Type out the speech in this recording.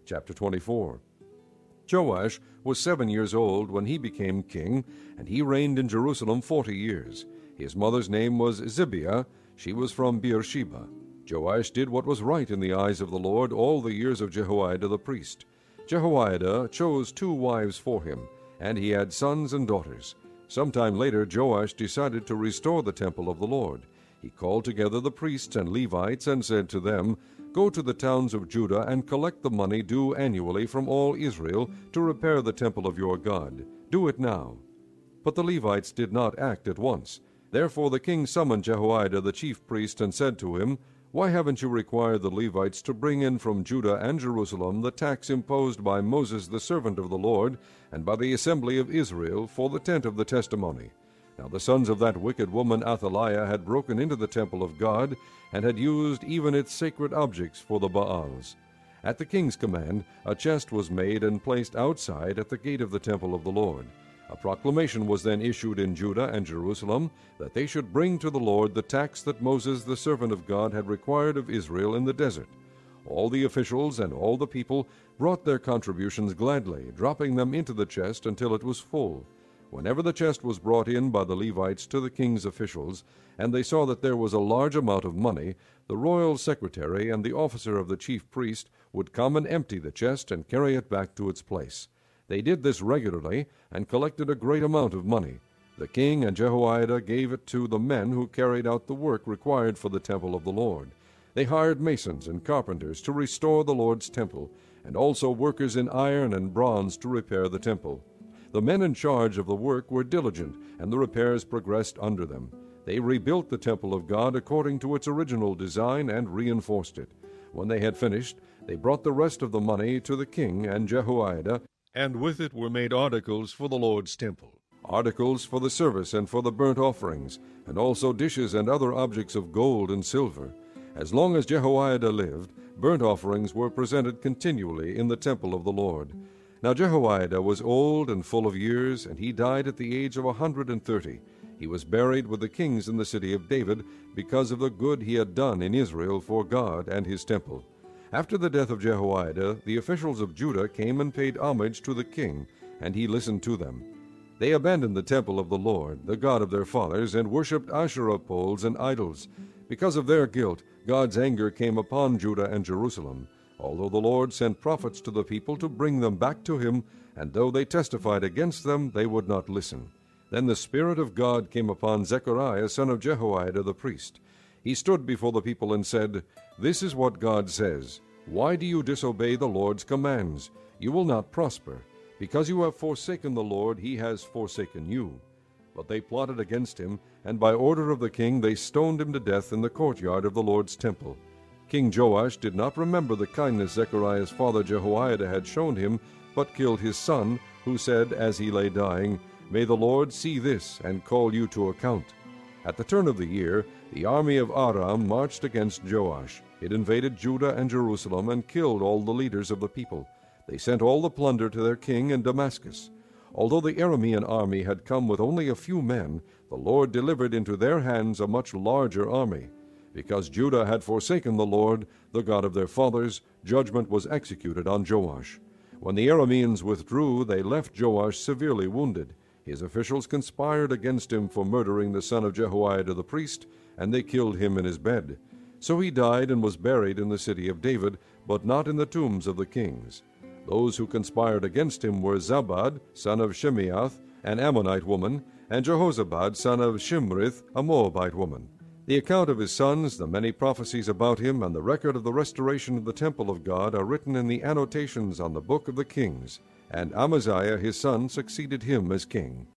Chapter 24. Joash was 7 years old when he became king, and he reigned in Jerusalem 40 years. His mother's name was Zibiah. She was from Beersheba. Joash did what was right in the eyes of the Lord all the years of Jehoiada the priest. Jehoiada chose 2 wives for him, and he had sons and daughters. Sometime later Joash decided to restore the temple of the Lord. He called together the priests and Levites and said to them, "Go to the towns of Judah and collect the money due annually from all Israel to repair the temple of your God. Do it now." But the Levites did not act at once. Therefore the king summoned Jehoiada the chief priest and said to him, "Why haven't you required the Levites to bring in from Judah and Jerusalem the tax imposed by Moses the servant of the Lord, and by the assembly of Israel, for the tent of the testimony?" Now the sons of that wicked woman Athaliah had broken into the temple of God, and had used even its sacred objects for the Baals. At the king's command, a chest was made and placed outside at the gate of the temple of the Lord. A proclamation was then issued in Judah and Jerusalem that they should bring to the Lord the tax that Moses the servant of God had required of Israel in the desert. All the officials and all the people brought their contributions gladly, dropping them into the chest until it was full. Whenever the chest was brought in by the Levites to the king's officials, and they saw that there was a large amount of money, the royal secretary and the officer of the chief priest would come and empty the chest and carry it back to its place. They did this regularly and collected a great amount of money. The king and Jehoiada gave it to the men who carried out the work required for the temple of the Lord. They hired masons and carpenters to restore the Lord's temple, and also workers in iron and bronze to repair the temple. The men in charge of the work were diligent, and the repairs progressed under them. They rebuilt the temple of God according to its original design and reinforced it. When they had finished, they brought the rest of the money to the king and Jehoiada, and with it were made articles for the Lord's temple, articles for the service and for the burnt offerings, and also dishes and other objects of gold and silver. As long as Jehoiada lived, burnt offerings were presented continually in the temple of the Lord. Now Jehoiada was old and full of years, and he died at the age of 130. He was buried with the kings in the city of David, because of the good he had done in Israel for God and his temple. After the death of Jehoiada, the officials of Judah came and paid homage to the king, and he listened to them. They abandoned the temple of the Lord, the God of their fathers, and worshipped Asherah poles and idols. Because of their guilt, God's anger came upon Judah and Jerusalem, although the Lord sent prophets to the people to bring them back to him, and though they testified against them, they would not listen. Then the Spirit of God came upon Zechariah, son of Jehoiada the priest. He stood before the people and said, "This is what God says, Why do you disobey the Lord's commands? You will not prosper. Because you have forsaken the Lord, he has forsaken you." But they plotted against him, and by order of the king they stoned him to death in the courtyard of the Lord's temple. King Joash did not remember the kindness Zechariah's father Jehoiada had shown him, but killed his son, who said as he lay dying, "May the Lord see this and call you to account." At the turn of the year, the army of Aram marched against Joash. It invaded Judah and Jerusalem and killed all the leaders of the people. They sent all the plunder to their king in Damascus. Although the Aramean army had come with only a few men, the Lord delivered into their hands a much larger army. Because Judah had forsaken the Lord, the God of their fathers, judgment was executed on Joash. When the Arameans withdrew, they left Joash severely wounded. His officials conspired against him for murdering the son of Jehoiada the priest, and they killed him in his bed. So he died and was buried in the city of David, but not in the tombs of the kings. Those who conspired against him were Zabad, son of Shimeath, an Ammonite woman, and Jehozabad, son of Shimrith, a Moabite woman. The account of his sons, the many prophecies about him, and the record of the restoration of the temple of God are written in the annotations on the book of the kings. And Amaziah his son succeeded him as king.